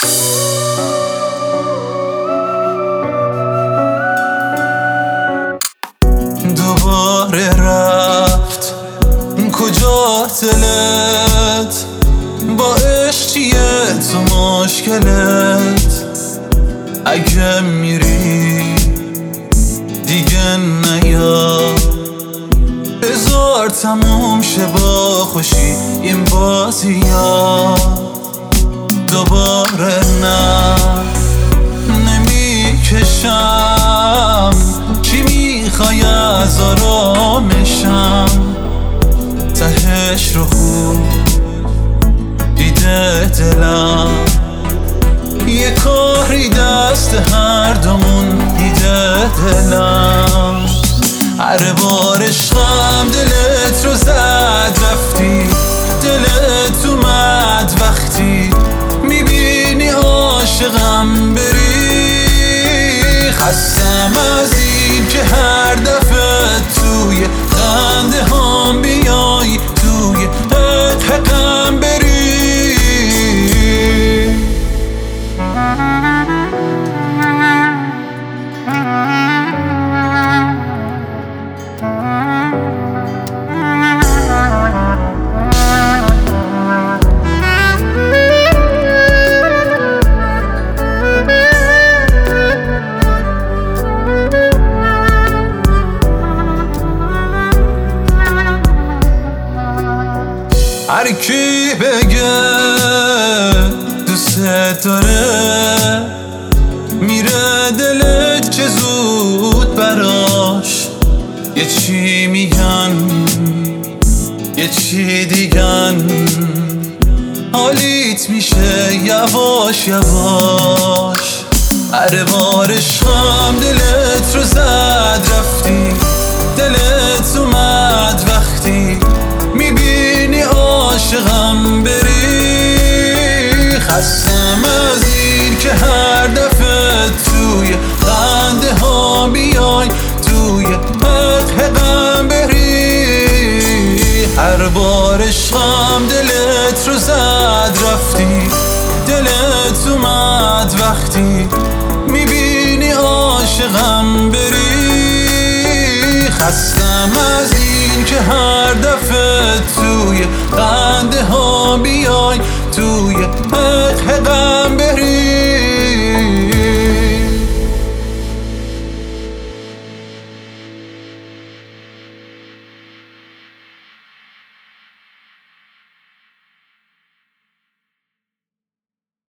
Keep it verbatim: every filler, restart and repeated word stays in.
دوباره رفت کجا دلت، با عشق چیه تو مشکلت؟ اگه میری دیگه نیا، بذار تموم شه با خوشی این بازی ها. دوباره نه نمیکشم، چی میخوای از آرامشم؟ تهش رو خوب دیده دلم، یه کاری دست هر دومون دیده دلم. هر بار عشقم دلت رو زد رفتی، دلت اومد وقتی میبینی عاشقم بری. خستم از این که هر دفعه توی خنده هم بیای، توی حقم بری. هر کی بگه دوست داره، میره دلت چه زود براش. یه چی میگن یه چی دیگن، حالیت میشه یواش یواش. هر بار عشقم دلت رو زد رفتی، دلت اومد وقتی میبینی عاشقم بری. خستم از این که هر دفعه توی خنده ها بیای، توی حقم بری. هر بار عشقم دلت رو زد رفتی، دلت اومد وقتی میبینی عاشقم بری. خستم از این که هر دفعه توی خنده ها بیای،